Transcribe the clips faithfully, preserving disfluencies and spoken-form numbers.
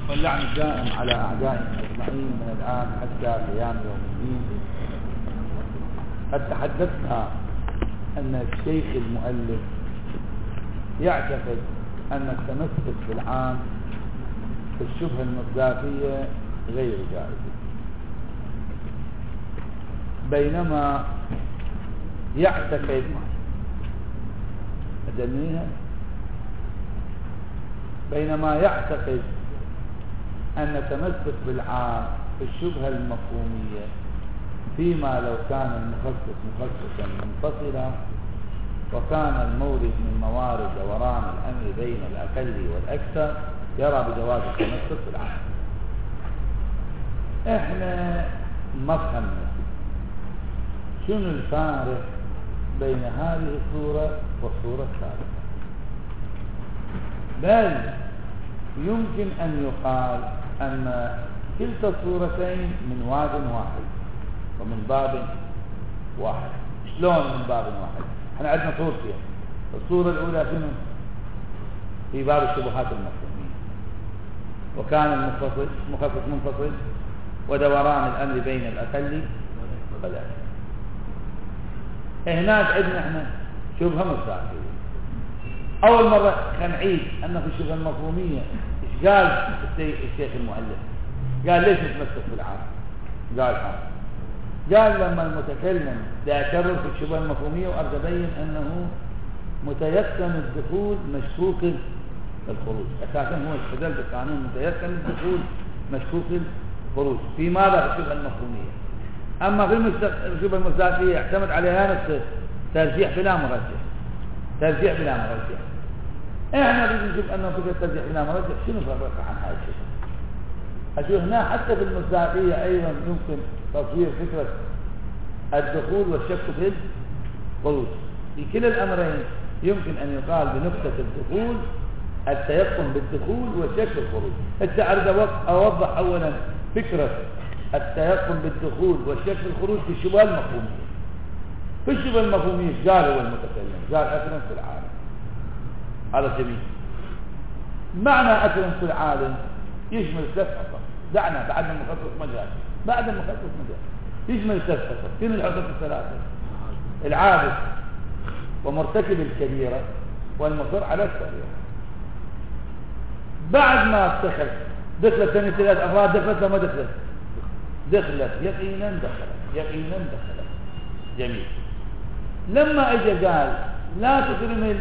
واللعن الدائم على أعدائهم أجمعين من الآن حتى قيام يوم الدين. قد تحدثنا أن الشيخ المؤلف يعتقد أن التمسك بالعام في الشبهة المصداقية غير جائز، بينما يعتقد أدنيها بينما يعتقد أن التمسك بالعام في الشبهة المفهومية فيما لو كان المخصص مخصصا منفصلا وكان المورد من موارد دوران الأمر بين الأقل والأكثر يرى بجواز التمسك بالعام. احنا ما فهمنا شنو الفارق بين هذه الصورة والصورة الثالثة، بل يمكن أن يقال أن كلتا الصورتين من واد واحد ومن باب واحد. شلون من باب واحد؟ احنا عندنا صورتين. الصورة الأولى شنو؟ في باب الشبهات المفهومية، وكان المخصص مخصص منفصل ودوران الأمر بين الأقل والأكثر. هناك عندنا احنا شبهة مصداقية. أول مرة نعيد أن في الشبهة المفهومية إيش قال الشيخ المؤلف؟ قال ليش نتمسك بالعام؟ قال هذا قال لما المتكلم يكرر في الشبهة المفهومية وأرجع أبين أنه متيقن الدخول مشكوك الخروج. أساسا هو استدل بالقانون متيقن الدخول مشكوك الخروج في ماذا؟ في الشبهة المفهومية. أما في الشبهة المصداقية يعتمد عليها نفس ترجيح بلا مرجح، ترجيح بلا مرجح. احنا بدنا نشوف انه فكره الترجيح بلا مرجح شنو فرق عن هذا الشيء. اشوف هنا حتى في المصداقيه ايضا يمكن تصوير فكره الدخول والشك في الخروج. في كلا الامرين يمكن ان يقال بنقطه الدخول التيقن بالدخول والشك في الخروج. هسه اريد اوضح اولا فكره التيقن بالدخول والشك في الخروج في الشبهه المفهوميه. في الشبهه المفهوميه قال هو المتكلم قال اكرم في العالم، هذا جميل. معنى أكرم في العالم يشمل ثلاث حقوق. دعنا بعد المخصص مجال بعد المخصص مجال يشمل ثلاث حقوق. فين الحقوق الثلاثة؟ العابد ومرتكب الكبيرة والمصر على الصغيرة. بعد ما اتخذ دخلت ثاني ثلاث أفراد دخلت وما دخلت دخلت يقينا دخلت يقينا دخلت جميل. لما اجى قال لا تكرم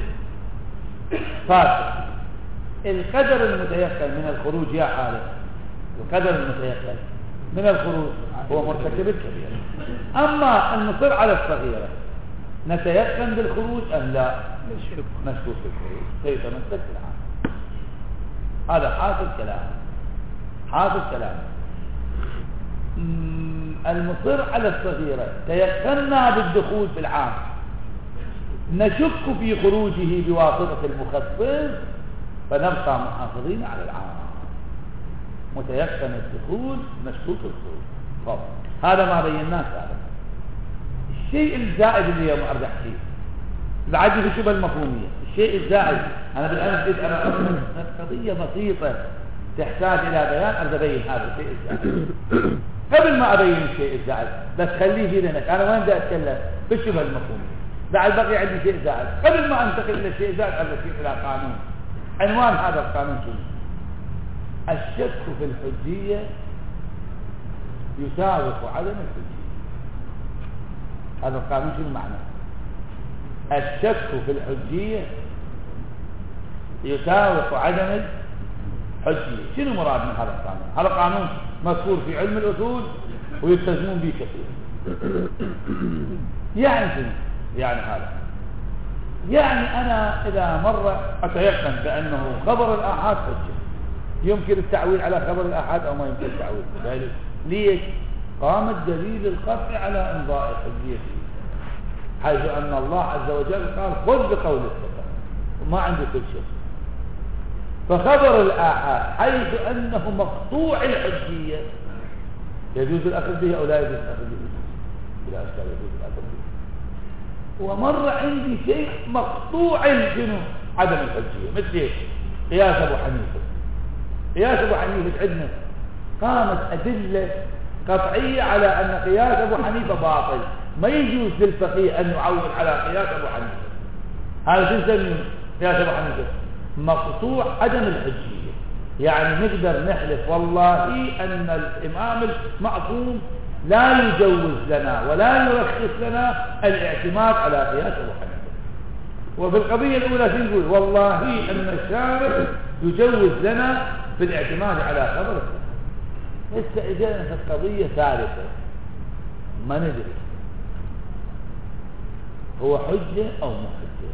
فاسق، القدر المتيقن من الخروج يا حالة، القدر المتيقن من الخروج هو مرتكب الكبيرة. أما المصر على الصغيرة نتيقن بالخروج أم لا؟ مشكوك بالخروج سيتمسك بالعام. هذا حاصل كلام حاصل كلام المصر على الصغيرة تيقنا بالدخول بالعام، نشك في خروجه بواسطة المخفف فنبقى محافظين على العام. متيقن الدخول مشكوك الخروج. طب هذا ما بيناه سابقا. الشيء الزائد اللي يوم ارجع فيه بعد في الشبهه المفهوميه، الشيء الزائد انا بالامس جيت انا قضيه بسيطه تحتاج الى بيان ارجع ابين هذا الشيء الزائد. قبل ما ابين الشيء الزائد بس خليه في ذهنك انا وين بدي اتكلم في الشبهه المفهوميه. بعد بقي عندي شيء زائد. قبل ما انتقل الى شيء زائد ارجع الى قانون. عنوان هذا القانون شنو؟ الشك في الحجيه يساوق عدم الحجيه. هذا القانون شنو معناه؟ الشك في الحجيه يساوق عدم الحجيه. شنو مراد من هذا القانون؟ هذا القانون مذكور في علم الاصول ويلتزمون به كثير. يعني شنو؟ يعني هذا يعني أنا إذا مرة أتيقن بأنه خبر الآحاد حجة، يمكن التعويل على خبر الآحاد أو ما يمكن التعويل. ذلك ليش؟ قام الدليل القطعي على إمضاء حجيته، حيث أن الله عز وجل قال خذ بقول الثقة وما عنده كل شيء. فخبر الآحاد حيث أنه مقطوع الحجية يجوز الأخذ به أو لا يجوز الأخذ به؟ بلا أشكال يجوز الأخذ به. ومر عندي شيء مقطوع الجنو عدم الحجية، مثل قياس أبو حنيفة قياس أبو حنيفة عندنا قامت أدلة قطعية على أن قياس أبو حنيفة باطل، ما يجوز للفقيه أن يعول على قياس أبو حنيفة. هذا تسمى قياس أبو حنيفة مقطوع عدم الحجية، يعني نقدر نحلف والله أن الإمام المعصوم لا يجوز لنا ولا يرخص لنا الاعتماد على قياس أبو حنيفة. وفي القضية الأولى تقول والله أن الشارع يجوز لنا في الاعتماد على خبر السنة. لسه إجانا في القضية ثالثة ما ندري هو حجة أو مو حجة،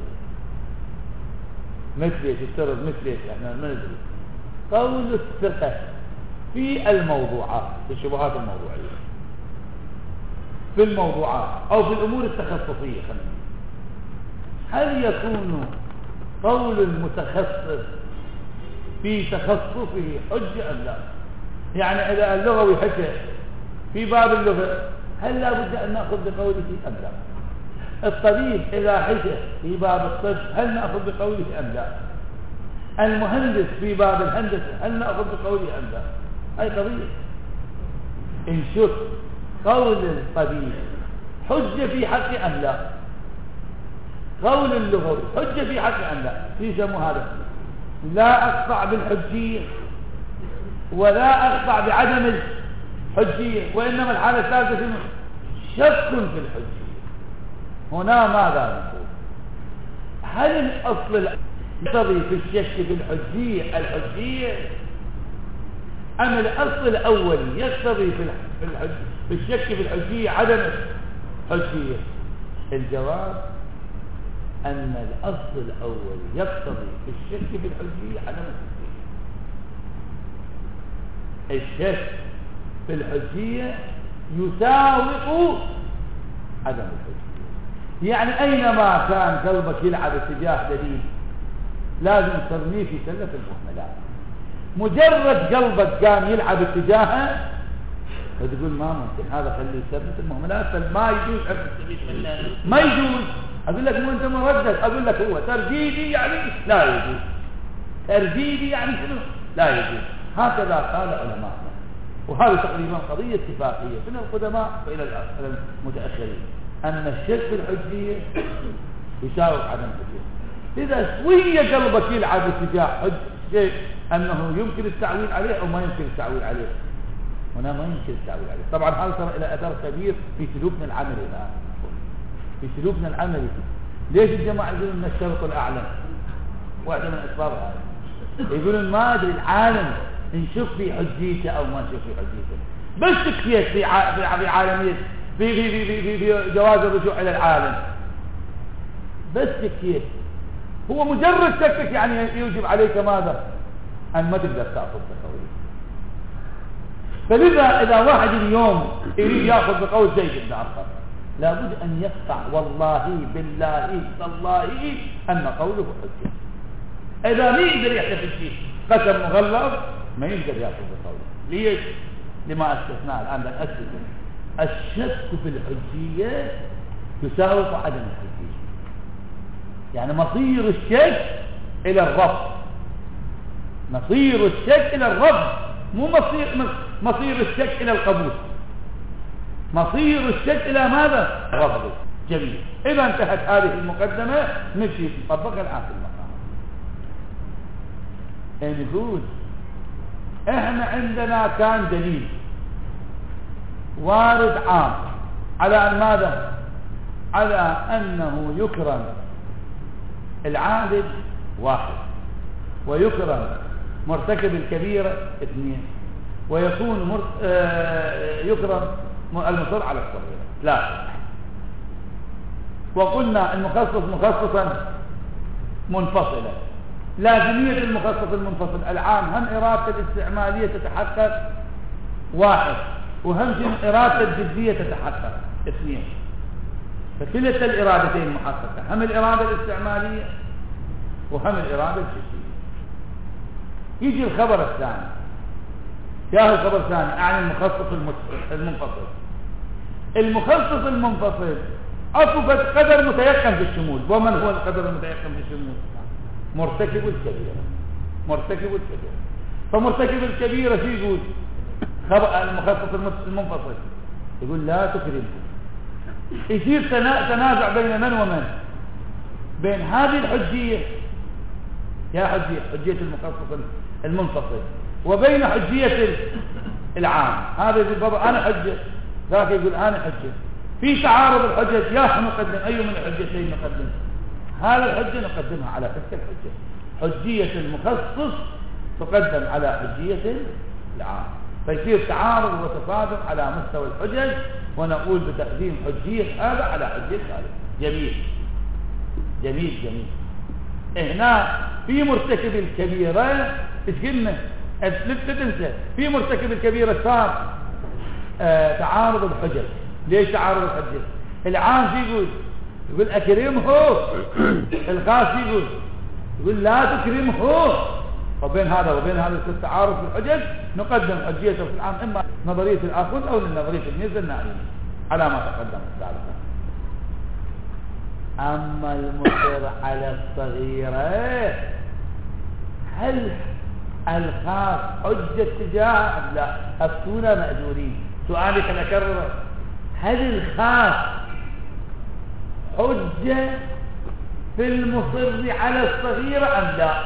مثل تفترض مثل احنا ما ندري قول الثقة في الموضوعات، في الشبهات الموضوعية، في الموضوعات أو في الأمور التخصصية، خلينا هل يكون قول المتخصص في تخصصه حجة أم لا؟ يعني إذا اللغوي حكى في باب اللغة هل لا بد أن نأخذ بقوله أم لا؟ الطبيب إذا حكى في باب الطب هل نأخذ بقوله أم لا؟ المهندس في باب الهندسة هل نأخذ بقوله أم لا؟ هاي قضية. إن شف قول الطبيب حجة في حق أم لا؟ قول اللغوي حجة في حق أم لا؟ يسموا هذا لا أقطع بالحجية ولا أقطع بعدم الحجية، وإنما الحالة الثالثة شك في الحجية. هنا ماذا نقول؟ هل الأصل يقتضي في الشك في الحجية الحجية أم الأصل الأول يقتضي في في الشك في الحجية عدم الحجية؟ الجواب أن الأصل الأول يقتضي في الشك في الحجية عدم الحجية. الشك في الحجية يساوق عدم الحجية، يعني أينما كان قلبك يلعب اتجاه دليل لازم ترميه في سلة المهملات. مجرد قلبك قام يلعب اتجاهه فتقول ما ممكن هذا خليه سلة المهملات، فما يجوز ما يجوز. أقول لك مو أنت مردد، أقول لك هو ترديدي يعني لا يجوز، ترديدي يعني شنو لا يجوز. هكذا قال علماءنا، وهذا تقريبا قضية اتفاقية من القدماء وإلى المتأخرين أن الشك في الحجية يساوي عدم الحجية. إذا شوية قلبك يلعب اتجاه حج شيء أنه يمكن التعويل عليه أو ما يمكن التعويل عليه، هنا ما يمكن التعويل عليه. طبعا هذا ترى إلى أثر كبير في سلوكنا العملي الآن، في سلوكنا العملي. ليش الجماعة يقولون أن الشرط الأعلى؟ واحدة من أسبابها يقولون ما أدري العالم نشوف في حجيته أو ما نشوف في حجيته، بس تكفيت في في عالمية في في في في, في جواز الرجوع إلى العالم، بس تكفيت. هو مجرد شكك يعني يوجب عليك ماذا؟ أن ما تقدر تأخذ بقوله. فلذا إذا واحد اليوم يريد يأخذ بقول زيد بن أرقم لابد أن يقطع والله بالله والله أن قوله حجة. إذا ما يقدر يحتفل فيه قسم مغلظ ما يقدر يأخذ بقوله. ليش؟ لما استثناء الآن لن أستثنى. الشك في الحجية يساوي عدم الحجية، يعني مصير الشك إلى الرفض، مصير الشك إلى الرفض، مو مصير مصير الشك إلى القبول، مصير الشك إلى ماذا؟ رفضه. جميل. إذا انتهت هذه المقدمة نمشي نطبقها الآن في المقام. نقول إحنا عندنا كان دليل وارد عام على أن ماذا؟ على أنه يكرم العابد واحد، ويكرم مرتكب الكبيرة اثنين، ويكون مر... آه... يكرم المصر على الصغيرة لا. وقلنا المخصص مخصصا منفصلا، لازمية المخصص المنفصل العام هم إرادة الاستعمالية تتحقق واحد، وهم إرادة الجدية تتحقق اثنين، فكلتا الإرادتين محققة، هم الإرادة الاستعمالية وهم الإرادة الجدية. يجي الخبر الثاني، يا الخبر الثاني أعني المخصص المنفصل. المخصص المنفصل أطلقت قدر متيقن في الشمول. ومن هو القدر المتيقن في الشمول؟ مرتكب الكبيرة، مرتكب الكبيرة. فمرتكب الكبيرة شو يقول؟ المخصص المنفصل يقول لا تكرمه. يصير تنازع بين من ومن؟ بين هذه الحجية يا حجية حجية المخصص المنفصل وبين حجية العام. هذا يقول بابا أنا حجة، ذاك يقول أنا حجة. في تعارض الحجج، يا نقدم أي من الحجتين نقدم؟ هذه الحجة نقدمها على تلك الحجة. حجية المخصص تقدم على حجية العام، فيصير تعارض وتصادم على مستوى الحجج، ونقول بتقديم حجية هذا على حجية هذا. جميل جميل جميل. هنا في مرتكب الكبيرة ايش قلنا؟ لا تنسى في مرتكب الكبيرة صار آه تعارض الحجج. ليش تعارض الحجج؟ العام شو يقول؟ يقول اكرمه، الخاص يقول يقول لا تكرمه. وبين هذا وبين هذا التعارض في الحجج نقدم حجيته في العام اما نظريه الاخذ او نظريه الميزه النائيه على ما تقدم سابقا. اما المصر على الصغيره هل الخاص حجه تجاه ام لا؟ افتونا ماجورين. سؤالي خل اكرره، هل الخاص حجه في المصر على الصغيره ام لا؟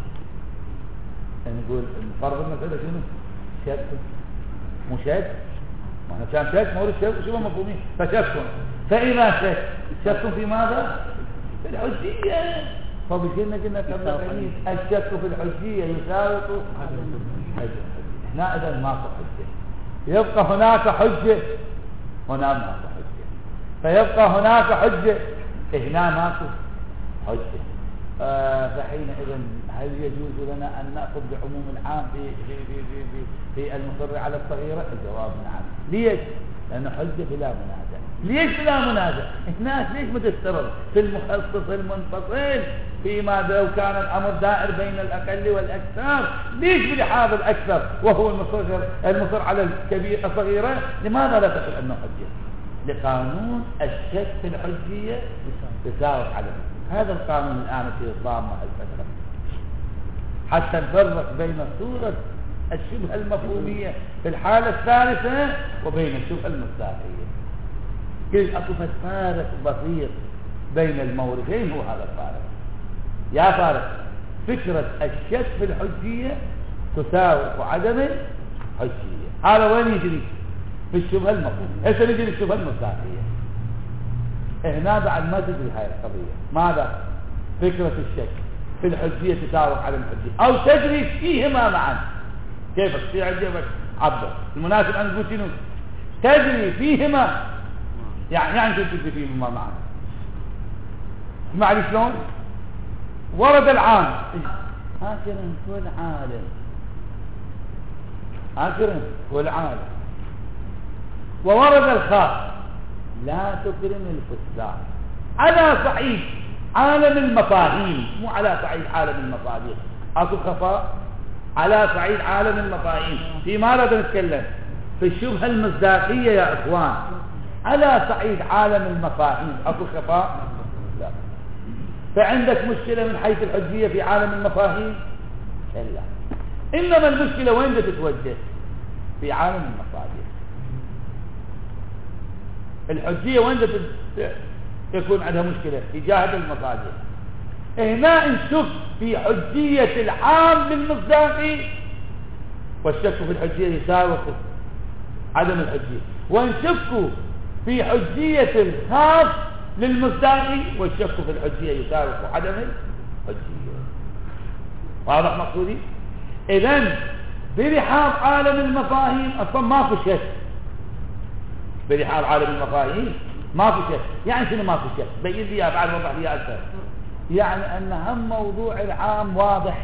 نقول الفرض المسألة شنو؟ شك مشك، ما احنا كان شك مورد شك شو مفهومين؟ فشك. فإذا شك شك في ماذا؟ في الحجية. فبكلنا قلنا كما قليل الشك في الحجية يساوي حجة. هنا إذا ماكو حجة، يبقى هناك حجة، هنا ماكو حجة، فيبقى هناك حجة، هنا ماكو حجة. آه فحينئذ هل يجوز لنا أن نأخذ بعموم العام في في في في في, في المصر على الصغيرة؟ الجواب نعم. ليش؟ لأنه حجة بلا منازع. ليش بلا منازع؟ هناك ليش متسترد في المخصص المنفصل فيما لو كان الأمر دائر بين الأقل والأكثر؟ ليش بلحاظ الأكثر وهو المصر المصر على الكبير الصغيرة؟ لماذا لا تقول أنه حجة؟ لقانون الشك في الحجية تساوي على هذا القانون الآن في الضامة الفترة، حتى نفرق بين صورة الشبهة المفهومية في الحالة الثالثة وبين الشبهة المصداقية. كيف أكو فارق بسيط بين الموردين؟ هو هذا الفارق. يا فارق فكرة الشك في الحجية تساوي عدم الحجية. هذا وين يجري؟ في الشبهة المفهومية. هسه نجري الشبهة المصداقية. هنا بعد ما تدري هاي القضية ماذا؟ فكرة الشك في الحجية تساوي على الحجية أو تجري فيهما معا. كيف في عجبك عبر المناسب أن نقول شنو؟ تجري فيهما، يعني يعني شو تجري فيهما معا؟ اسمع شلون؟ ورد العام هكذا كل عالم، هكذا كل عالم، وورد الخاص لا تكرم الفساق على صعيد عالم المفاهيم، مو على صعيد عالم المصادر. اكو خفاء على صعيد عالم المفاهيم. في ماذا نتكلم؟ في الشبهة المصداقية يا اخوان. على صعيد عالم المفاهيم اكو خفاء؟ لا. فعندك مشكلة من حيث الحجية في عالم المفاهيم؟ لا. انما المشكلة وين تتوجه؟ في عالم المصادر. الحجية وين تكون عندها مشكلة؟ في جهة المصادر. هنا نشك في حجية العام للمصداقي، والشك في الحجية يساوي عدم الحجية، ونشك في حجية الخاص للمصداقي، والشك في الحجية يساوي عدم الحجية. واضح مقصودي؟ إذن برحاب عالم المفاهيم أصلا ماكو شك. برحاب عالم المفاهيم ماكو شك. يعني شنو ماكو شك؟ بين لي يا بعد وضح لي أكثر. يعني أن هم موضوع العام واضح،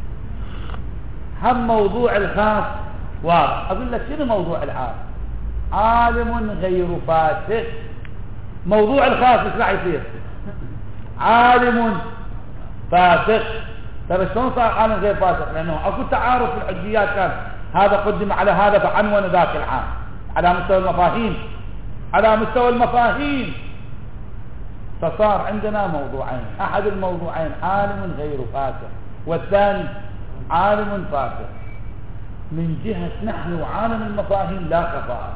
هم موضوع الخاص واضح. أقول لك شنو موضوع العام؟ عالم غير فاسق. موضوع الخاص ايش راح يصير؟ عالم فاسق. ترى شلون صار عالم غير فاسق؟ لأنه أكو تعارض في الحجيات، كان هذا قدم على هذا فعنون ذاك العام على مستوى المفاهيم، على مستوى المفاهيم. فصار عندنا موضوعين، أحد الموضوعين عالم غير فاسق، والثاني عالم فاسق. من جهة نحن وعالم المفاهيم لا خفاء،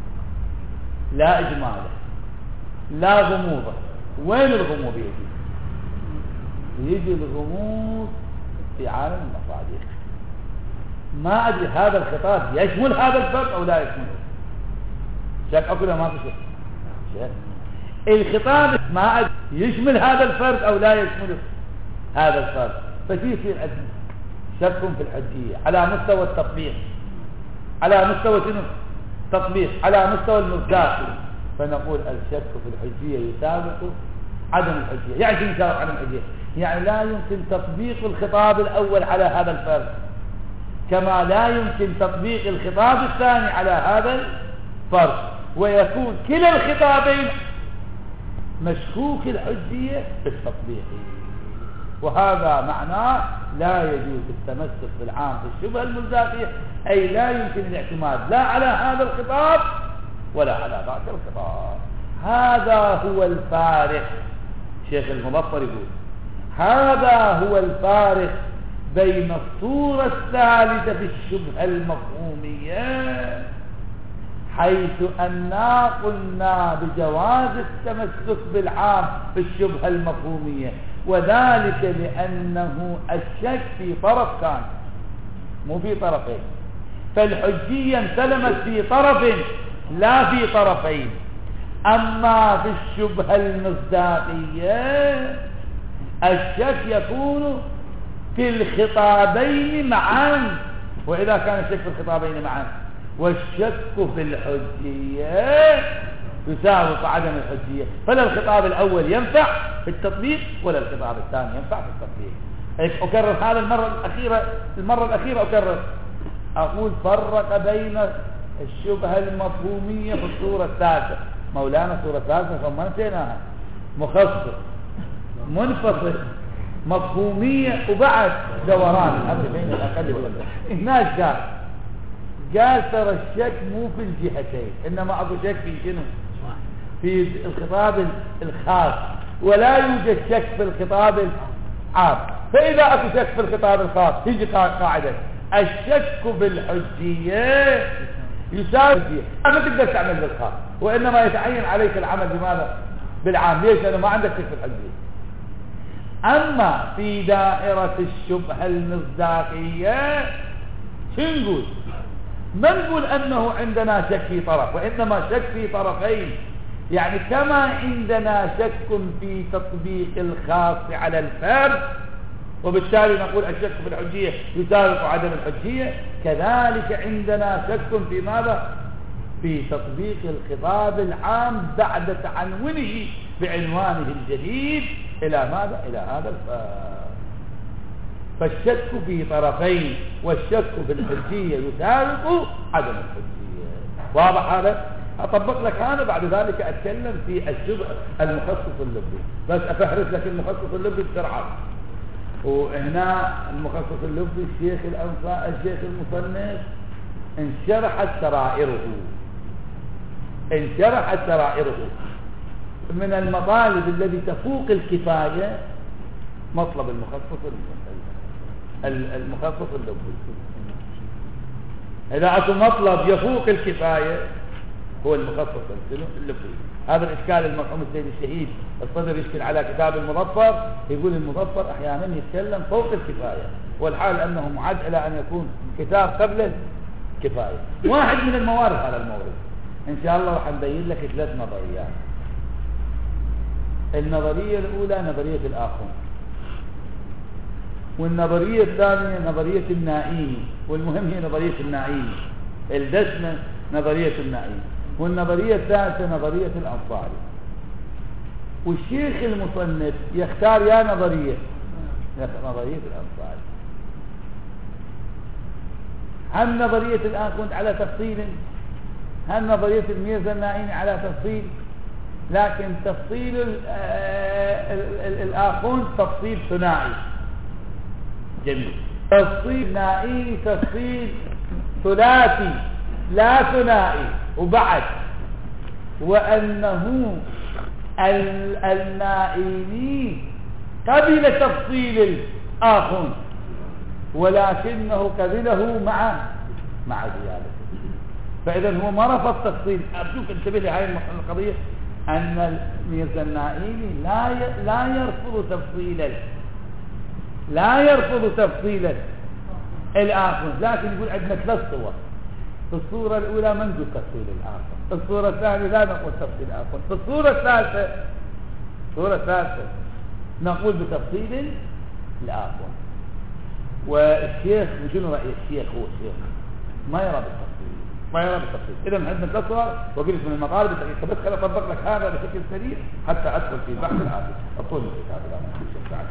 لا إجماله، لا غموضة. وين الغموض يجي؟ يجي الغموض في عالم المصادر. ما أدري هذا الخطاب يشمل هذا الفرد أو لا يشمله. شك أقول ما في شك. شك الخطاب ما أدري يشمل هذا الفرد أو لا يشمله هذا الفرد. فشي يصير عندنا شك في الحجية على مستوى التطبيق، على مستوى شنو؟ تطبيق، على مستوى المصداق. فنقول الشك في الحجية يسابق عدم الحجية. يعني شنو يسابق عدم الحجية؟ يعني لا يمكن تطبيق الخطاب الأول على هذا الفرد، كما لا يمكن تطبيق الخطاب الثاني على هذا الفرد، ويكون كلا الخطابين مشكوك الحجية في التطبيق. وهذا معناه لا يجوز التمسك بالعام في الشبهة المصداقية، أي لا يمكن الاعتماد لا على هذا الخطاب ولا على ذاك الخطاب. هذا هو الفارق. شيخ المظفر يقول هذا هو الفارق بين الصورة الثالثة في الشبهة المفهومية، حيث أننا قلنا بجواز التمسك بالعام في الشبهة المفهومية، وذلك لأنه الشك في طرف كان مو في طرفين، فالحجية انسلمت في طرف لا في طرفين. أما في الشبهة المصداقية الشك يكون في الخطابين معا، وإذا كان الشك في الخطابين معا والشك في الحجية يساوي عدم الحجية، فلا الخطاب الأول ينفع في التطبيق ولا الخطاب الثاني ينفع في التطبيق. أكرر هذا المرة الأخيرة المرة الأخيرة أكرر أقول فرق بين الشبهة المفهومية في الصورة الثالثة. مولانا الصورة الثالثة فما نسيناها، مخصص منفصل مفهومية وبعد دوران الأمر بين الأقل والأكثر. هناك قال قال ترى الشك مو في الجهتين، إنما أبو شك في شنو؟ في الخطاب الخاص، ولا يوجد شك في الخطاب العام. فإذا أكو شك في الخطاب الخاص تيجي قاعدة الشك بالحجية يساوي الحجية. ما تقدر تعمل بالخاص، وإنما يتعين عليك العمل بماذا؟ بالعام. ليش؟ لأنه ما عندك شك في الحجية. أما في دائرة الشبهة المصداقية نقول ما نقول أنه عندنا شك في طرف، وإنما شك في طرفين. يعني كما عندنا شك في تطبيق الخاص على الفرد، وبالتالي نقول الشك في الحجية يسابق عدم الحجية، كذلك عندنا شك في ماذا؟ في تطبيق الخطاب العام بعد تعنونه بعنوانه الجديد إلى ماذا؟ إلى هذا الفرد. فالشك في طرفين والشك في الحجية يسابق عدم الحجية. واضح هذا؟ أطبق لك هذا بعد ذلك أتكلم في الشبه المخصص اللبي، بس أفهرس لك المخصص اللبي بسرعة. وهنا المخصص اللبي الشيخ الأنصار الشيخ المصنف انشرحت سرائره انشرحت سرائره من المطالب الذي تفوق الكفاية مطلب المخصص المخصص اللبي. إذا أكو مطلب يفوق الكفاية هو المخصص اللبي. هذا الإشكال المرحوم السيد الشهيد الصدر يشكل على كتاب المظفر، يقول المظفر أحيانا يتكلم فوق الكفاية، والحال أنه معد إلى أن يكون كتاب قبل كفاية. واحد من الموارد على المورد إن شاء الله راح نبين لك ثلاث نظريات. النظرية الأولى نظرية الآخون، والنظرية الثانية نظرية النائمي، والمهم هي نظرية النائمي الدسمة نظرية النائمي، والنظرية الثالثة نظرية الأنصاري. والشيخ المصنف يختار يا نظرية نظرية الأنصاري. هل نظرية الآخوند على تفصيل، هل نظرية الميرزا النائمي على تفصيل، لكن تفصيل الآخوند تفصيل ثنائي جميل، تفصيل نائمي تفصيل ثلاثي لا ثنائي. وبعد وأنه النائمي قبل تفصيل الآخوند ولكنه قبله مع مع زيادته. فإذا هو ما رفض تفصيل. أرجوك انتبه لهذه القضية، أن ميرزا النائلي لا لا يرفض تفصيلا لا يرفض تفصيلا الآخر، لكن يقول عندنا ثلاث صور. في الصورة الأولى ما نقول تفصيل الآخر، في الصورة الثانية لا نقول تفصيل الآخر، في الصورة الثالثة الصورة الثالثة نقول بتفصيل الآخر. والشيخ وشنو رأي الشيخ؟ هو الشيخ ما يرى بالتفصيل ما يرى بالتفصيل. إذا عندنا ثلاث صور وقلت من المقالب التقيية. بس خلي أطبق لك هذا بشكل سريع حتى أدخل في البحث الآخر. أطول من الكتاب الآن.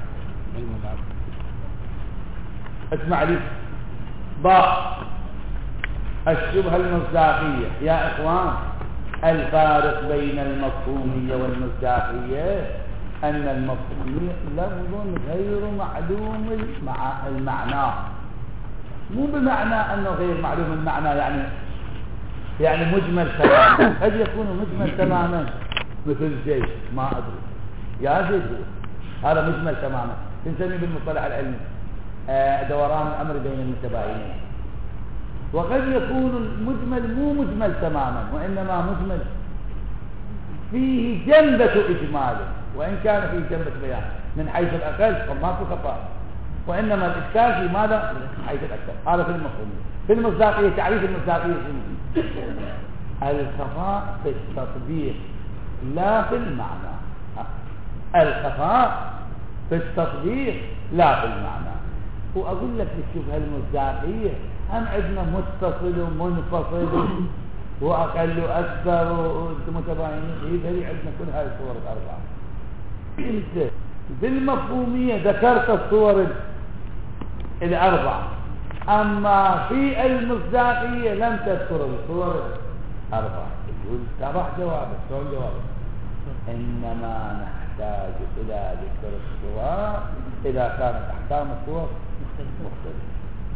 اسمع لي. باء الشبهة المصداقية. يا إخوان، الفارق بين المفهومية والمصداقية أن المفهومية لفظ غير معلوم المعنى، مو بمعنى أنه غير معلوم المعنى يعني يعني مجمل تماما. قد يكون مجمل تماما مثل زيت، ما أدري يا زيت هو هذا مجمل تماما، نسميه بالمصطلح العلمي دوران الأمر بين المتباينين. وقد يكون المجمل مو مجمل تماما، وإنما مجمل فيه جنبة إجمال، وإن كان فيه جنبة بيان من حيث الأقل فما في خطأ، وإنما الإشكال في ماذا؟ من حيث الأكثر. هذا في المفهومية. في المصداقية تعريف المصداقية الخفاء في التطبيق لا في المعنى. الخفاء في التطبيق لا في المعنى. وأقول لك الشبهة المصداقية هم عندنا متصل ومنفصل وأقل وأكثر ومتباينين. إذا عندنا كل هذه الصور الأربعة. أنت بالمفهومية ذكرت الصور الأربعة، أما في المصداقية لم تذكر الصور الأربعة. يقول ترى جوابك شلون جوابك؟ إنما نحتاج إلى ذكر الصور إذا كانت أحكام الصور مختلفة.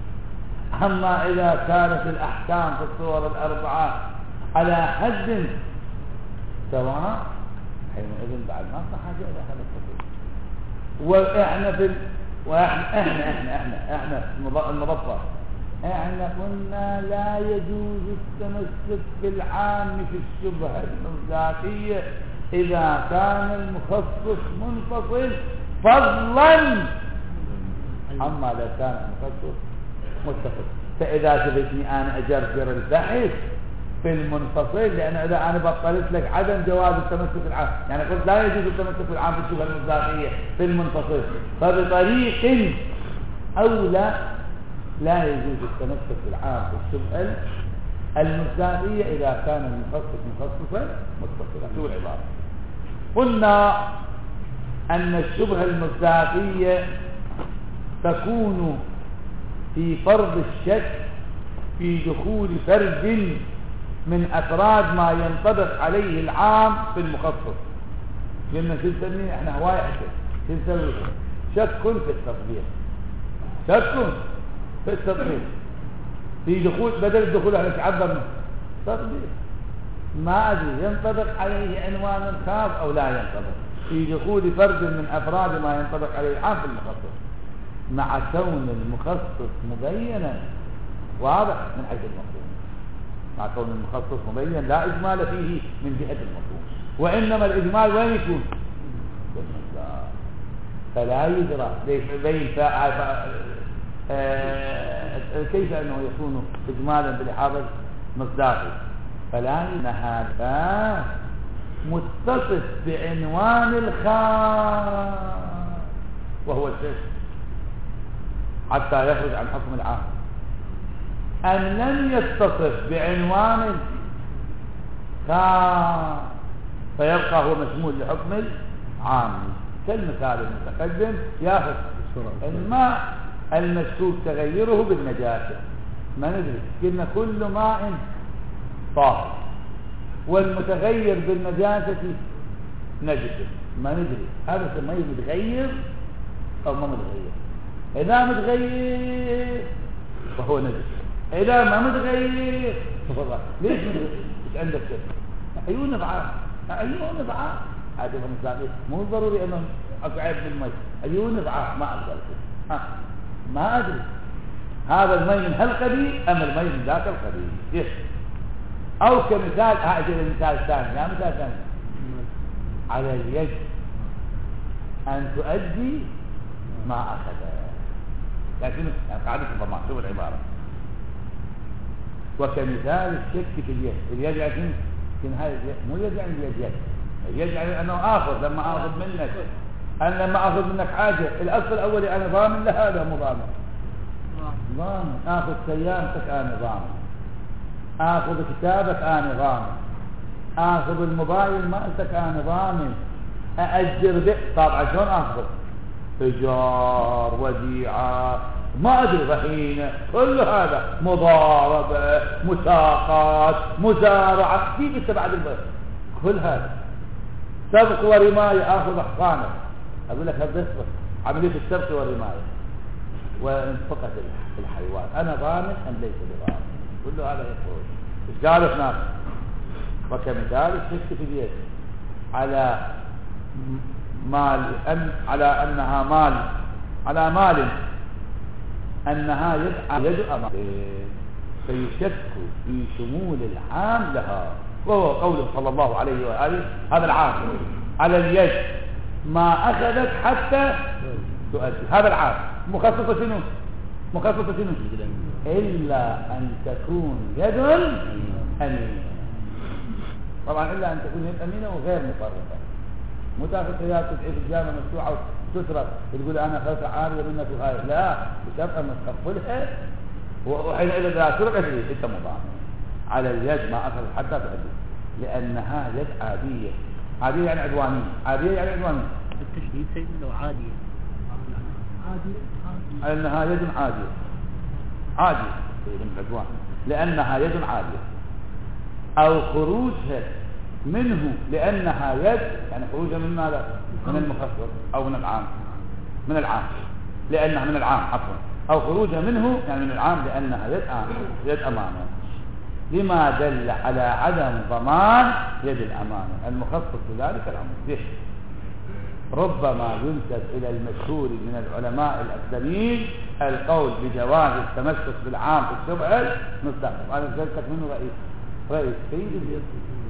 أما إذا كانت الأحكام في الصور الأربعة على حد سواء حينئذ بعد ما صح حاجة إلى هذا التفصيل. وإحنا في ال... وإحنا إحنا إحنا إحنا إحنا المضبط إحنا قلنا لا يجوز التمسك بالعام في الشبهة المصداقية إذا كان المخصص منفصل فضلا، أما لو كان المخصص متصل. فإذا جبتني أنا أجرجر البحث في المنفصل، لأن إذا أنا بطلت لك عدم جواز التمسك بالعام، يعني قلت لا يجوز التمسك بالعام في الشبهة المصداقية في المنفصل، فبطريق أولى لا يجوز التمسك بالعام في الشبهة المصداقية إذا كان المخصص مخصصا متصلا. شو العبارة؟ قلنا أن الشبهة المصداقية تكون في فرض الشك في دخول فرد من أفراد ما ينطبق عليه العام في المخصص. قلنا شو نسميه احنا هواية حسن شو نسوي؟ شك في التطبيق، شك في التطبيق في دخول، بدل الدخول على تعبر تطبيق ما أدري ينطبق عليه عنوان خاص أو لا ينطبق، في دخول فرد من أفراد ما ينطبق عليه العام في المخصص، مع كون المخصص مبينا واضح من حيث المفهوم، مع كون المخصص مبين لا إجمال فيه من جهة المفهوم، وإنما الإجمال وين يكون؟ فلا يدرى ليش بين كيف أنه يكون إجمالا بلحاظ مصداقي، فلا إن هذا متصف بعنوان الخاص وهو الشيء حتى يخرج عن حكم العام، أن لم يتصف بعنوان خاص فيبقى هو مشمول لحكم العام. كالمثال المتقدم ياخذ الماء المشكوك تغيره بالنجاسة، ما ندري قلنا كل ماء طاهر والمتغير بالنجاسة نجس، ما ندري هذا الماء متغير أو ما متغير. إذا متغير فهو نجس، إذا ما متغير فهو ضار. ليش متغير؟ مش عندك شيء عيون ضعاف، عيون ضعاف هذا المسائل مو ضروري أنه أقعد بالماء، عيون ضعاف ما أقدر ها ما أدري هذا المي من هالقبيل أم المي من ذاك القبيل. إيه؟ أو كمثال هذا المثال الثاني، لا مثال ثاني على اليد أن تؤدي ما أخذ، لكن يعني قاعدة الضمان. شوف العبارة، وكمثال الشك في اليد. اليد يعني يمكن هذا مو يد يعني اليد يد اليد يعني أنه آخذ، لما آخذ منك أنا لما آخذ منك حاجة الأصل الأولي أنا ضامن لهذا مو ضامن. ضامن آخذ سيارتك أنا ضامن، آخذ كتابك أنا ضامن، آخذ الموبايل مالتك أنا ضامن، أأجر بئ. طبعا شلون آخذ؟ إيجار، وديعة، ما أدري، رهينة، كل هذا مضاربة، مساقات، مزارعة، كيف تبع البيت كل هذا. سبق ورماية، آخذ حصانك، أقول لك هذا يسبق عملية السبق والرماية وانفقت الحيوان، أنا ضامن أم ليس بضامن؟ كل هذا يقول إيش قالت ناس. وكمثال الشك في اليد على مال أن على أنها مال على مال أنها يد يد أمام، فيشك في شمول العام لها، وهو قوله صلى الله عليه وآله هذا العام على اليد ما أخذت حتى تؤدي. هذا العام مخصصة شنو؟ مخصصة شنو؟ إلا أن تكون يد أمينة. طبعا إلا أن تكون يد أمينة وغير مفرطة. مو تاخذ سيارة تدعي في الجامعة مفتوحة وتسرق تقول أنا أخذت عارية منك وهاي، لا، بشرط أن تقفلها وحينئذ إذا سرقت أنت مضامن. على اليد ما أخذت حتى تؤدي، لأنها يد عادية. عادية يعني عدوانية، عادية يعني عدوانية. التشديد سيدنا لو عادية عادية، لأنها يد عادية، عادية من العدوان، لأنها يد عادية. أو خروجها منه لأنها يد، يعني خروجها من ماذا؟ من المخصص أو من العام، من العام لأنها من العام عفوا، أو خروجها منه يعني من العام لأنها يد عام، يد أمانة، لما دل على عدم ضمان يد الأمانة المخصص لذلك الأمر. ليش؟ ربما ينسب إلى المشهور من العلماء الأقدمين القول بجواز التمسك بالعام في الشبهة مستقبل. أنا ذكرت منه رئيس رئيس سيد اليد،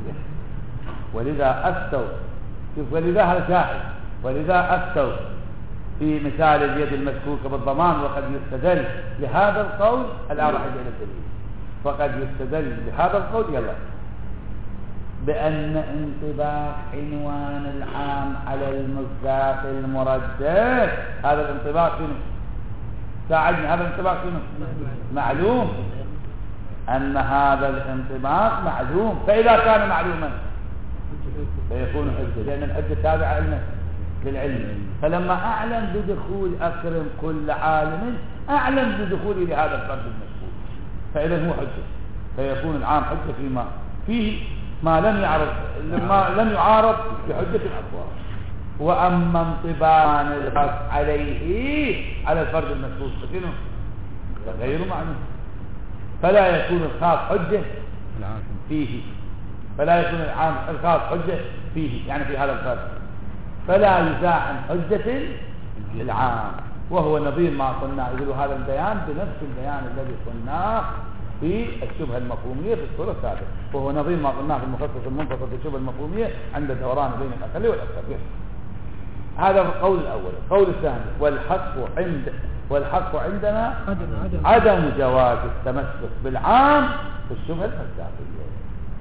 ولذا أفتوا، ولذا هذا شاهد، ولذا أفتوا في مثال اليد المسكوكة بالضمان. وقد يستدل لهذا القول، الآن راح يجي الدليل، فقد يستدل لهذا القول يلا بأن انطباق عنوان العام على المصداق المردد، هذا الانطباق شنو؟ ساعدني، هذا الانطباق شنو؟ معلوم، أن هذا الانطباق معلوم، فإذا كان معلوما فيكون حجة، لأن الحجة تابعة للعلم. فلما أعلم بدخول أكرم كل عالم أعلم بدخولي لهذا الفرد المشهور، فإذا هو حجة، فيكون العام حجة فيما فيه ما لم يعرض ما لم يعارض بحجة الأقوال. وأما انطباق الخاص عليه على الفرد المشهور فشنو؟ غير معلوم، فلا يكون الخاص حجة فيه، فلا يكون العام الخاص حجة فيه، يعني في هذا الفرد، فلا يزاحم حجة العام. وهو نظير ما قلنا، يقولوا هذا البيان بنفس البيان الذي قلناه في الشبهة المفهومية في الصورة السابقة، وهو نظير ما قلناه في المخصص المنفصل في الشبهة المفهومية عند الدوران بين الأقل والأكثر. هذا القول الأول. القول الثاني، والحق عند والحق عندنا عدم, عدم جواز التمسك بالعام في الشبهة المصداقية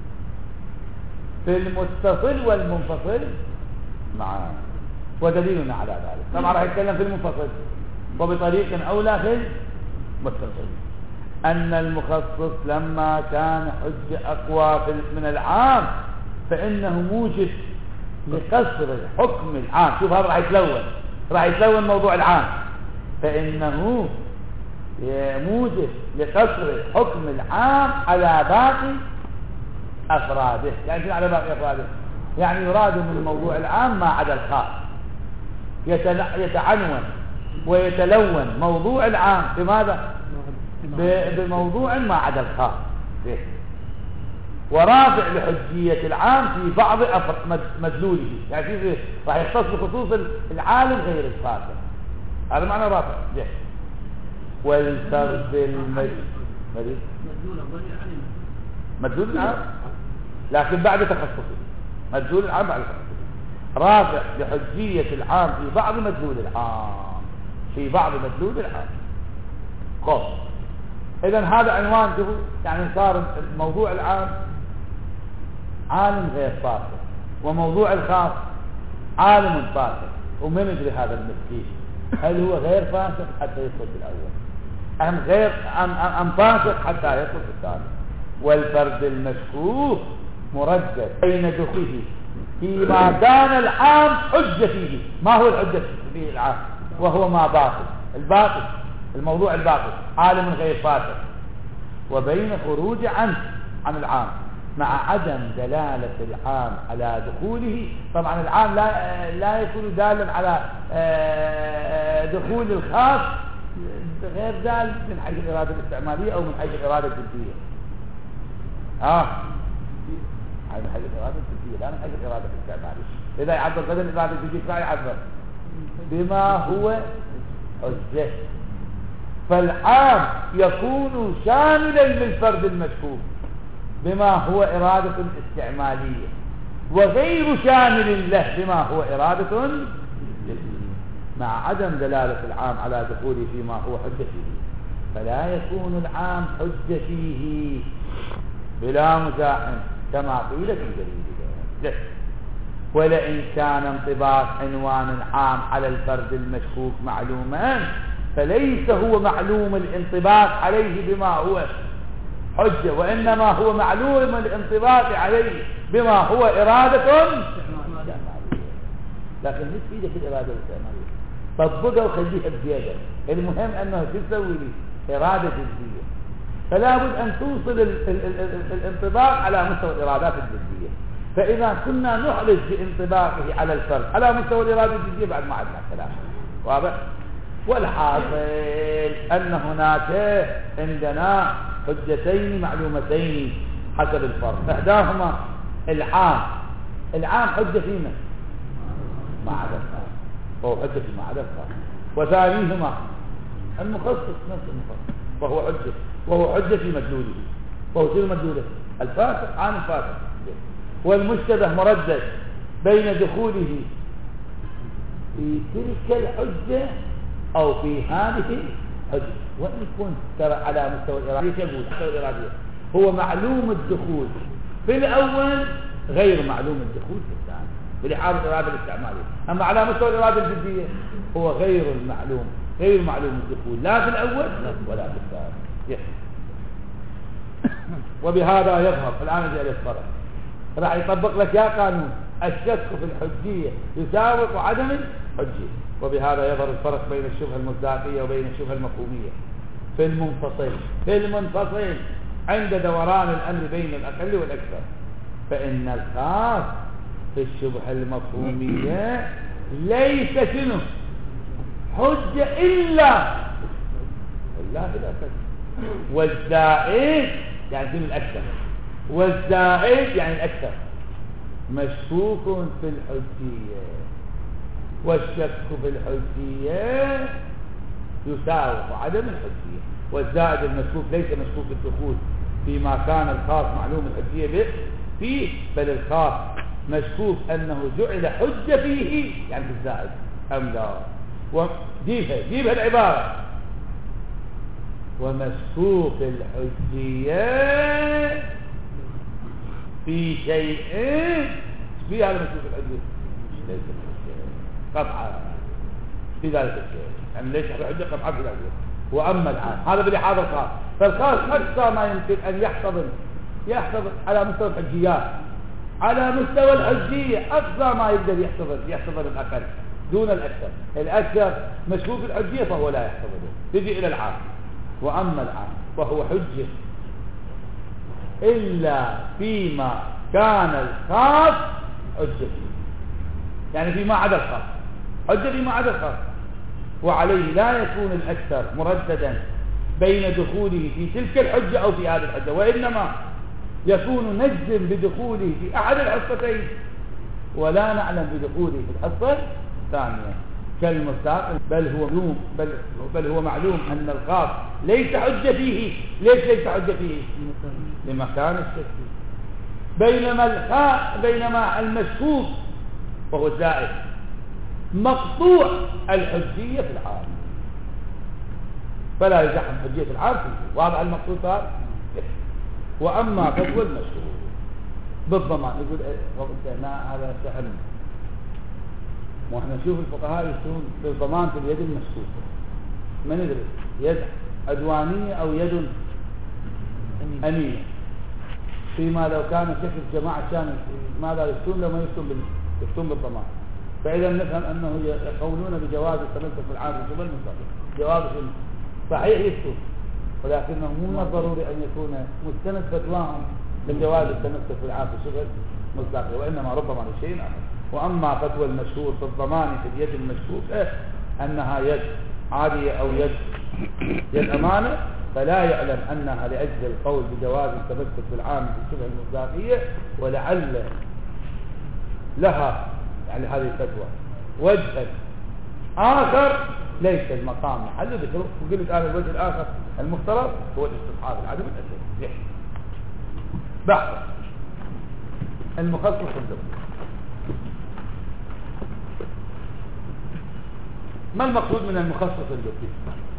في المتصل والمنفصل معا، ودليلنا على ذلك. طبعا راح يتكلم في المنفصل وبطريق أولى في المتصل، أن المخصص لما كان حجة أقوى من العام فإنه موجب لقصر حكم العام. شوف هذا راح يتلون راح يتلون موضوع العام، فإنه موجب لقصر حكم العام على باقي أفراده. يعني شنو على باقي أفراده؟ يعني يراد من موضوع العام ما عدا الخاص، يتعنون ويتلون موضوع العام بماذا؟ بموضوع ما عدا الخاص، ورافع لحجية العام في بعض مدلوله، يعني في راح يختص بخصوص العالم غير الخاص. هذا معنى رافع. والفرد المجهول مدلول العام لكن بعد تخصصه، مدلول العام بعد تخصصه، رافع لحجية العام في بعض مدلول العام، في بعض مدلول العام. خلاص إذن هذا عنوان شوفوا، يعني صار الموضوع العام عالم غير فاسد، وموضوع الخاص عالم فاسد، ومن يدري هذا المسكين هل هو غير فاسد حتى يدخل في الأول أم غير أم, أم, أم فاسد حتى يدخل في الثاني. والفرد المشكوك مردد بين دخله فيما كان العام حجة فيه. ما هو الحجة فيه العام؟ وهو ما باطل، الباطل الموضوع الباطل عالم غير فاسد، وبين خروج عنه عن العام مع عدم دلالة العام على دخوله. طبعا العام لا لا يكون دالا على دخول الخاص غير دال من حيث الإرادة الاستعمالية أو من حيث الإرادة الجدية. اه من حيث الإرادة الجدية لا من حيث الإرادة الاستعمالية. إذا يعبر بدل الإرادة الجدية لا يعبر بما هو حجة. فالعام يكون شاملا للفرد المشكوك بما هو إرادة استعمالية، وغير شامل له بما هو إرادة جدية، مع عدم دلالة العام على دخوله فيما هو حجة فيه. فلا يكون العام حجة فيه بلا مزاحم كما قيل في دليل. ولئن كان انطباق عنوان العام على الفرد المشكوك معلوما فليس هو معلوم الانطباق عليه بما هو حجة، وإنما هو معلوم الانطباق عليه بما هو إرادة استعمالية. لكن مش في ذلك الإرادة الاستعمالية طبقها وخليها بزيادة. المهم أنه تسوي لي إرادة جدية، فلا بد أن توصل ال ال ال الانطباق على مستوى الإرادات الجدية. فإذا كنا نحرج بانطباقه على الفرد على مستوى الإرادة الجدية بعد ما عدنا كلام واضح. والحاصل أن هناك عندنا حجتين معلومتين حسب الفرد، إحداهما العام. العام حجة فيما ما عدا الخاص، وهو حجة فيما عدا الخاص. وثانيهما المخصص نفس المخصص وهو حجة، وهو حجة في مدلوله، وهو شنو مدلوله؟ الفاسق عام الفاسق. والمشتبه مردد بين دخوله في تلك الحجة أو في هذه الحجة. وإن كنت ترى على مستوى الإرادة يقول مستوى الإرادة هو معلوم الدخول في الأول غير معلوم الدخول في الثاني بلحاظ الإرادة الاستعمالية. أما على مستوى الإرادة الجدية هو غير المعلوم، غير معلوم الدخول لا في الأول ولا في الثاني. وبهذا يظهر الآن جاء الفرق راح يطبق لك يا قانون الشك في الحجية يساوق عدم الحجية. وبهذا يظهر الفرق بين الشبهة المصداقية وبين الشبهة المفهومية في المنفصل. في المنفصل عند دوران الأمر بين الأقل والأكثر، فإن الخاص في الشبهة المفهومية ليس شنو حجة إلا إلا في الأكثر، والزائد يعني شنو الأكثر، والزائد يعني الأكثر مشكوك في الحجية. والشك في الحجية يساوي عدم الحجية. والزائد المشكوك ليس مشكوك الدخول فيما كان الخاص معلوم الحجية فيه، بل الخاص مشكوك أنه جعل حجة فيه يعني في الزائد أم لا. وجيبها جيبها العبارة ومشكوك الحجية في شيء في هذا مشكوك الحجية ليس قطعا في ذلك الشيء يعني ليس الحجة قطعا في ذلك. وأما الآن هذا بلحاظ الخاص، فالخاص أقصى ما يمكن أن يحتضن يحتضن على مستوى الحجيات، على مستوى الحجية أقصى ما يقدر يحتضن يحتضن الأقل دون الأكثر. الأكثر مشكوك الحجية فهو لا يحتضنه، تجي إلى العام. وأما العام فهو حجة إلا فيما كان الخاص حجة فيه، يعني فيما عدا الخاص حجة فيما عدا الخاص. وعليه لا يكون الأكثر مرددا بين دخوله في تلك الحجة أو في هذه الحجة، وإنما يكون نجزم بدخوله في أحد الحصتين ولا نعلم بدخوله في الحصة الثانية. كالمصداق، بل هو معلوم بل, بل هو معلوم أن الخاص ليس حجة فيه. ليش ليس حجة فيه؟ لمكان الشك. بينما الخاء بينما المشكوك وهو الزائد مقطوع الحجية في العام، فلا يزحم حجية العام فيه. واضح المقصود صار. وأما فتوى المشهور بالضمان، يقول وقت هذا سهل، واحنا نشوف الفقهاء يشترون بالضمان في اليد المشكوكة، ما ندري يد عدوانية أو يد أمينة، فيما لو كان شكل جماعة كان ماذا يفتون لو ما يفتون يفتون بالضمان. فإذا نفهم أنه يقولون بجواز التمسك بالعام شبه المستقيم، جواز صحيح يفتون، ولكنه مو من الضروري أن يكون مستند فتواهم لجواز التمسك بالعام شبه المستقيم، وإنما ربما لشيء آخر. وأما فتوى المشهور في الضمان في اليد المشكوكة أنها يد عادية أو يد يد أمانة، فلا يعلم أنها لأجل القول بجواز التمسك بالعام في الشبه المصداقية، ولعل لها يعني هذه الفتوى وجها آخر ليس المقام محله ذكره. وقلت أنا الوجه الآخر المفترض هو الاستصحاب العدم الأساسي. بحث المخصص اللغوي. ما المقصود من المخصص اللغوي؟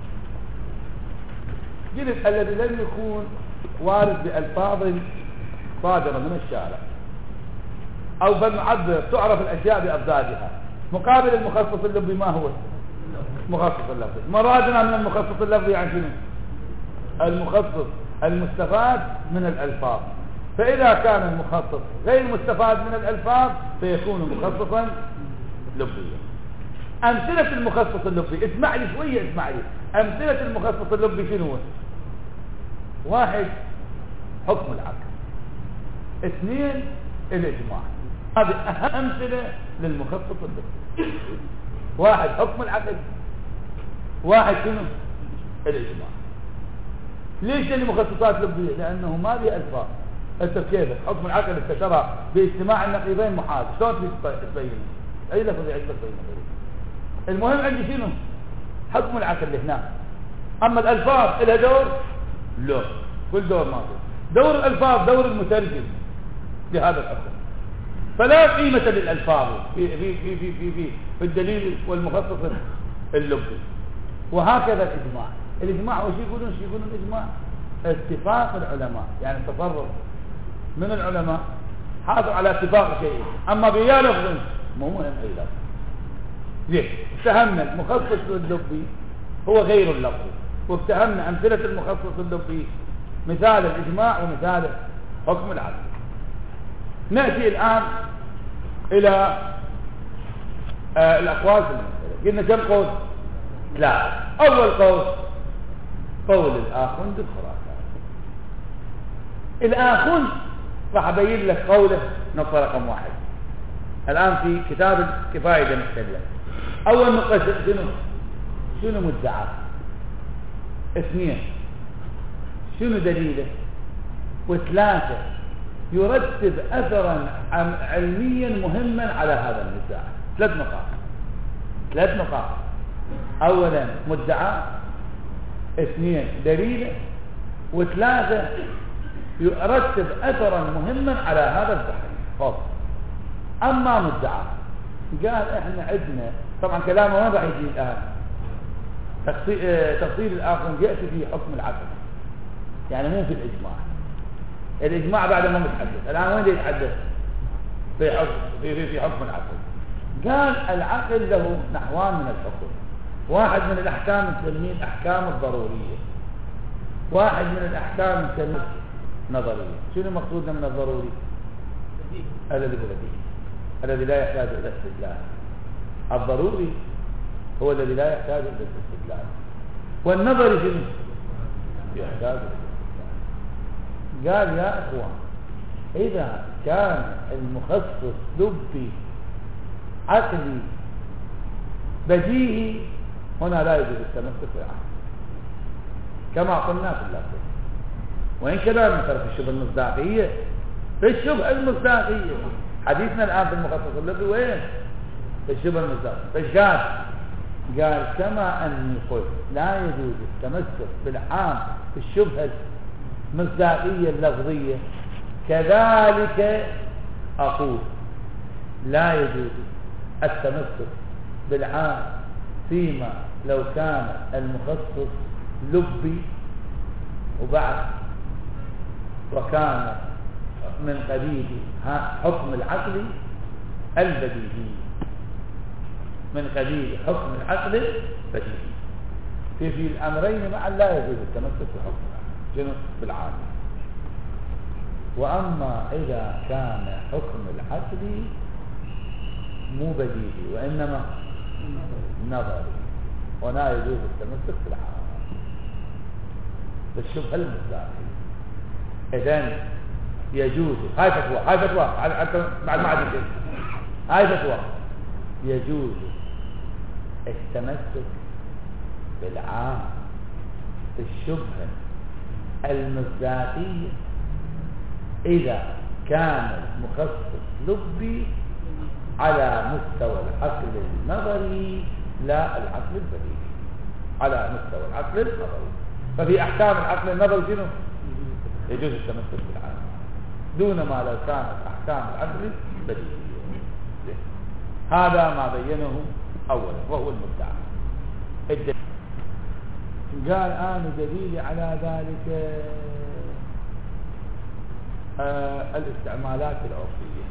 قلت الذي لم يكون وارد بألفاظ صادرة من الشارع أو بالمعبر تعرف الأشياء بأضدادها. مقابل المخصص اللفظي ما هو؟ مخصص اللفظي. مرادنا من المخصص اللفظي عن شنو؟ المخصص المستفاد من الألفاظ. فإذا كان المخصص غير مستفاد من الألفاظ فيكون مخصصا لفظيا. أمثلة المخصص اللفظي، اسمع لي شوية اسمع لي. أمثلة المخصص اللفظي شنو؟ واحد حكم العقل، اثنين الإجماع. هذه أهم أمثلة للمخصص اللفظي. واحد حكم العقل، واحد شنو؟ الإجماع. ليش المخصصات لفظية؟ لأنه ما بي ألفاظ. أنت كيف حكم العقل أنت ترى باجتماع النقيضين محال، شلون تبينه؟ أي لفظ يعجبك بينه؟ المهم عندي شنو؟ حكم العقل اللي هنا. أما الألفاظ لها دور؟ لا، كل دور ما فيه. دور الألفاظ دور المترجم لهذا الحكم، فلا قيمة للألفاظ في في في في في, في, في الدليل والمخصص اللفظي. وهكذا الإجماع. الإجماع وش يقولون؟ شو يقولون الإجماع؟ اتفاق العلماء، يعني تصرف من العلماء حاصل على اتفاق شيء. أما بيا لفظ مو مهم أي لفظ. ليش؟ اتهمنا المخصص اللفظي هو غير اللفظي، واتهمنا أمثلة المخصص اللفظي مثال الإجماع ومثال حكم العقل. نأتي الآن إلى آه الأقوال في المسألة. قلنا كم قول؟ لا. أول قول قول الآخوند الخرافات. الآخوند راح أبين لك قوله نقطة رقم واحد الآن في كتاب الكفاية نتكلم. أول نقطة شنو؟ شنو مدعى؟ اثنين شنو دليله؟ وثلاثة يرتب أثرا علميا مهما على هذا النزاع. ثلاث نقاط ثلاث نقاط أولا مدعى، اثنين دليله، وثلاثة يرتب أثرا مهما على هذا البحث. أما مدعى قال احنا عندنا طبعا كلامه ما راح يجي الآن تفصيل الآخر يأتي في حكم العقل، يعني مو في الإجماع. الإجماع بعد ما متحدث الآن وين يتحدث؟ في حكم في, في, في حكم العقل. قال العقل له نحوان من الحكم. واحد من الأحكام نسميه الأحكام الضرورية، واحد من الأحكام نسميه نظرية. شنو مقصودنا من الضروري؟ الذي بديهي، الذي لا يحتاج إلى استدلال. الضروري هو الذي لا يحتاج إلى الاستدلال، والنظري شنو؟ يحتاج إلى الاستدلال. قال يا إخوان إذا كان المخصص لبي عقلي بديهي هنا لا يجوز التمسك بالعقل كما قلنا في اللفظ. وإن كلامنا ترى في الشبه المصداقية، في الشبه المصداقية حديثنا الآن في المخصص اللفظي وين؟ في الشبه المصداقية. فايش قال؟ قال كما أني قلت لا يجوز التمسك بالعام في الشبهة المصداقية اللفظية، كذلك أقول لا يجوز التمسك بالعام فيما لو كان المخصص لبي وبعد وكان من قبيل حكم العقل البديهي، من قبيل حكم العقل البديهي. في في الأمرين معا لا يجوز التمسك بحكم العقل شنو بالعام. وأما إذا كان حكم العقل مو بديهي وإنما نظري ولا يجوز التمسك بالعام بالشبهة المصداقية. إذن يجوز، هاي فتوى هاي فتوى حتى بعد ما عاد شيء، هاي فتوى يجوز التمسك بالعام في الشبهة المصداقية إذا كان المخصص لبي على مستوى العقل النظري لا العقل البديهي، على مستوى العقل النظري. ففي أحكام العقل النظري شنو؟ يجوز التمسك بالعام دون ما لو كانت أحكام العقل بديهية. هذا ما بينه أولا وهو المدعى. الدليل قال آن دليل على ذلك آه الاستعمالات العرفية.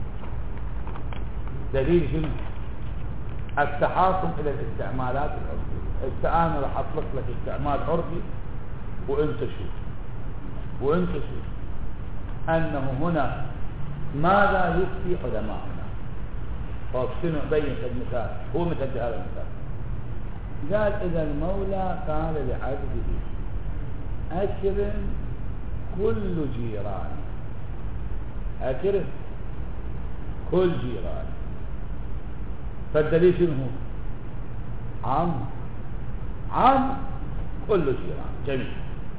دليل شنو؟ التحاكم إلى الاستعمالات العرفية. أنا راح أطلق لك استعمال عرفي وأنت شوف وأنت شوف أنه هنا ماذا يفتي علماءنا. فشنو بين المثال؟ هو مثل هذا المثال. قال إذا المولى قال لعبده أكرم كل جيران، أكرم كل جيران، فالدليل شنو هو؟ عام عام كل جيران. جميل.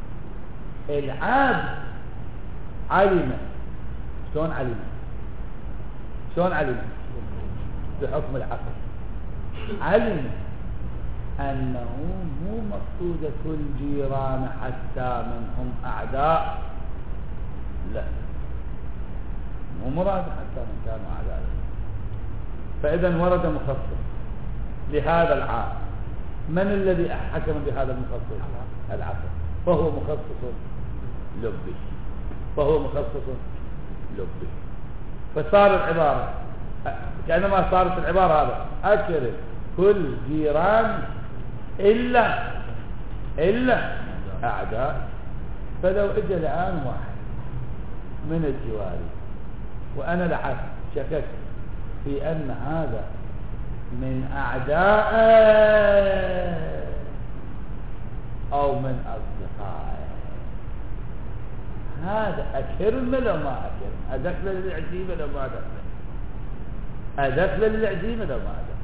العبد علم، شلون علم؟ شلون علم؟ بحكم العقل علم أنه مو مقصود كل جيران حتى من هم أعداء، لا مو مراد حتى من كانوا أعداء. فإذا ورد مخصص لهذا العام. من الذي حكم بهذا المخصص؟ العقل. فهو مخصص لبي فهو مخصص لبي. فصار العبارة كأنما صارت العبارة هذا أكرم كل جيران إلا إلا أعداء. فلو اجى الآن واحد من الجواري وأنا لحظت شككت في أن هذا من أعداء أو من أصدقائه، هذا أكرم لو ما أكرم، أدخل للعزيمة لو ما أدخل، أدخل للعزيمة لو ما أدخل.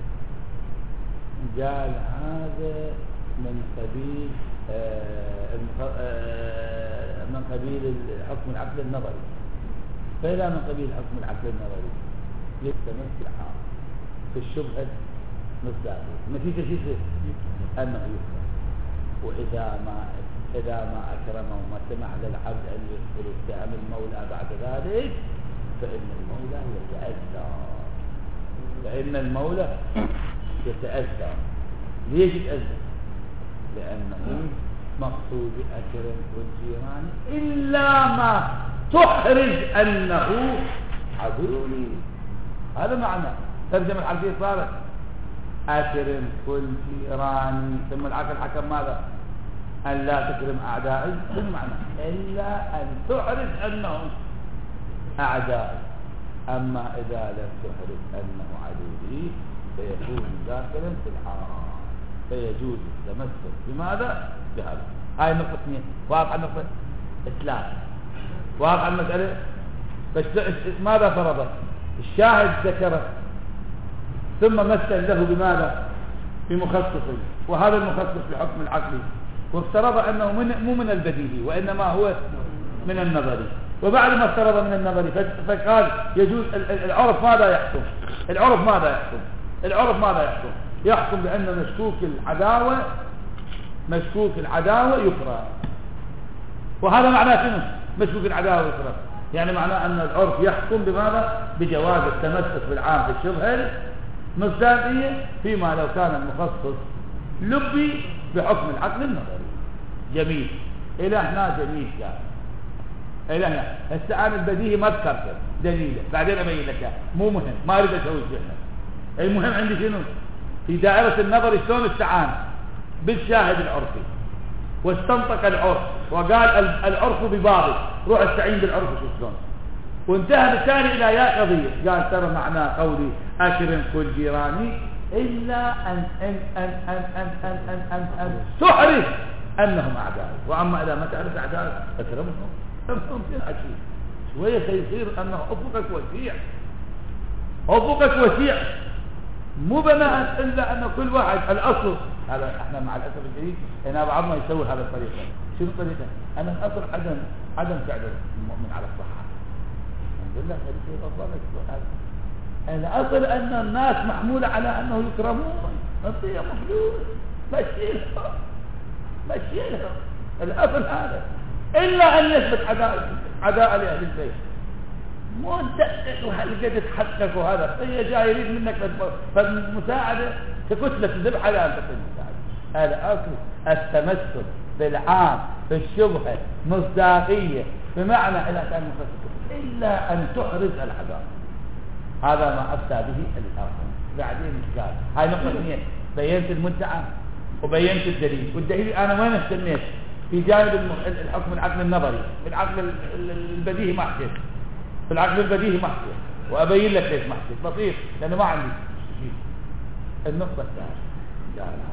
قال هذا من قبيل آه آه من قبيل حكم العقل النظري. فإذا من قبيل حكم العقل النظري يلتمس العام في الشبهة مصداقية. نتيجة شيء أنه يكرم. وإذا ما إذا ما أكرمه وما سمح للعبد أن يدخل اتهام المولى بعد ذلك فإن المولى يتأذى فإن المولى يتأذى. ليش يتأذى؟ لأنه مقصود أكرم والجيران إلا ما تحرج أنه عدو لي. هذا معنى ترجمة الحرفية صارت أكرم كل جيراني، ثم العقل حكم ماذا؟ أن لا تكرم أعدائي. شنو معنى؟ إلا أن تحرج أنهم أعدائي. أما إذا لم تحرج أنه عدو لي فيكون داخلا في الحرام، فيجوز التمسك بماذا؟ بهذا. هاي نقطة اثنين. واقع نقطة ثلاثة. واقع المسألة بس ماذا فرضت؟ الشاهد ذكره ثم مثل له بماذا؟ بمخصص، وهذا المخصص بحكم العقلي، وافترض أنه من مو من البديهي وإنما هو من النظري. وبعد ما افترض من النظري فقال يجوز العرف ماذا يحكم؟ العرف ماذا يحكم؟ العرف ماذا يحكم؟ يحكم بأن مشكوك العداوة مشكوك العداوة يكره. وهذا معناه شنو مشكوك العداوة يكره؟ يعني معناه أن العرف يحكم بماذا؟ بجواز التمسك بالعام في الشبهة المصداقية فيما لو كان المخصص لبي بحكم العقل النظري. جميل إلى هنا جميل كان إلى هنا. هسه أنا البديهي ما ذكرته دليله بعدين أبين لك مو مهم ما أريد أسوي شيء. المهم عندي شنو في دائرة النظر شلون استعان بالشاهد العرفي واستنطق العرف وقال العرف ببابه روح استعين بالعرف شو شلون وانتهى بالتالي إلى يا قضية قال ترى معناه قولي أكرم كل جيراني إلا أن أن أن أن أن أن أن أن, أن تعرف أنهم أعداء وأما إذا ما تعرف أعداء أكرمهم أكرمهم في العشير شوية سيصير أنه أفقك وسيع أفقك وسيع مو بناء إلا أن كل واحد الأصل هذا احنا مع الأسف الشديد هنا بعضنا يسوي هذا الطريقة. شنو الطريقة؟ أنا الأصل عدم عدم فعل المؤمن على الصحة. الحمد لله الأصل أن الناس محمولة على أنه يكرمون نعطيهم فلوس مشيلهم مشيلهم الأصل هذا إلا أن يثبت عداء عداء لأهل البيت. مو تدقق وهالقد تحقق وهذا هي جاي يريد منك فالمساعدة ككتلة تذبح على أن تكون مساعدة. الأصل التمسك بالعام في الشبهة مصداقية بمعنى إذا كان مخصص إلا أن تحرز العداء. هذا ما أفتى به الآخر. بعدين قال هاي نقطة اثنين بينت المدعى وبينت الدليل والدليل أنا وين استنيت في جانب الحكم العقل النظري بالعقل البديهي ما حكيت في العقل البديهي ما حكيت وأبين لك ليش ما حكيت لطيف لأنه ما عندي شيء. النقطة الثالثة قال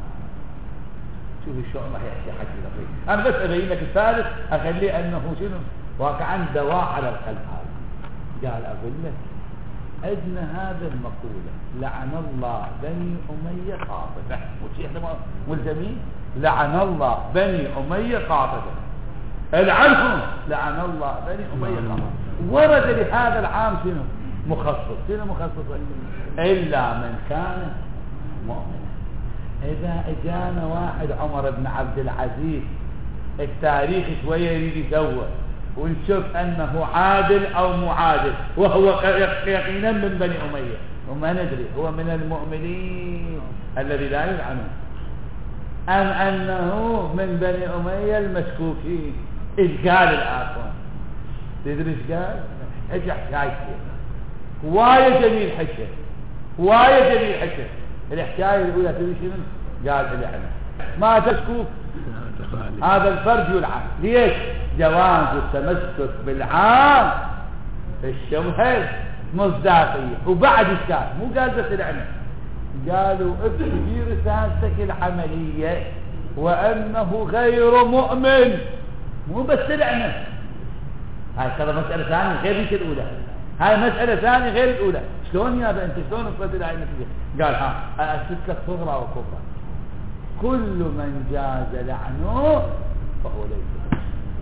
شوف شو راح يحكي حكي لطيف أنا بس أبين لك الثالث أخليه أنه شنو واقعا دواء على القلب. هذا قال أقول لك أدنى هذا المقولة لعن الله بني أمية قاطبة وشي احنا ملزمين لعن الله بني أمية قاطبة العنهم لعن الله بني أمية قاطبة ورد لهذا العام شنو مخصص شنو مخصص إلا من كان مؤمنا. إذا اجانا واحد عمر بن عبد العزيز التاريخ شوية يريد يدور ونشوف أنه عادل أو معادل وهو يقينا من بني أمية وما ندري هو من المؤمنين الذي لا يلعنون أم أنه من بني أمية المشكوكين. إذ قال الآخر تدري إيش قال؟ اجع حكايتي وايد جميل حكي وايد جميل حكي. الحكاية الأولى تدري شنو؟ قال العنة ما تشكوك هذا الفرد يلعن. ليش؟ جواز التمسك بالعام في الشبهة مصداقية. وبعد الشاب مو قال بس العنة قالوا ابتدي رسالتك العملية وأنه غير مؤمن مو بس العنة. هاي كذا مسألة ثانية غير ذيك الأولى. هاي مسألة ثانية غير الأولى. شلون يا أنت شلون وصلت إلى هاي النتيجة؟ قال ها أسس لك صغرى وكبرى. كل من جاز لعنه فهو ليس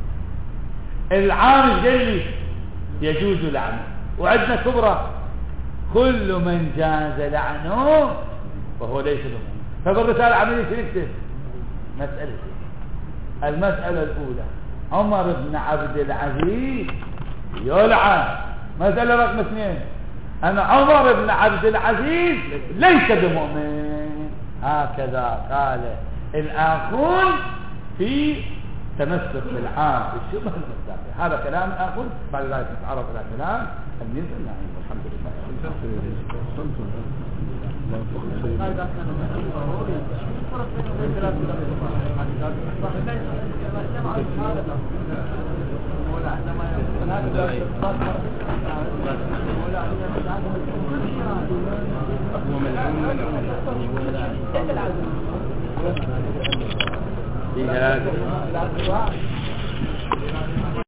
العام الجلي يجوز لعنه. وعندنا كبرى كل من جاز لعنه فهو ليس بمؤمن. فبالرسالة عملية شركته مسألة. المسألة الأولى عمر بن عبد العزيز يلعن. مسألة رقم اثنين أنا عمر بن عبد العزيز ليس بمؤمن. هكذا قال الآخرون في تمسك بالعام في الشبه المصداقية. هذا كلام آخر بعد ذلك نتعرف على كلام الميز النعيم. الحمد لله. في هذا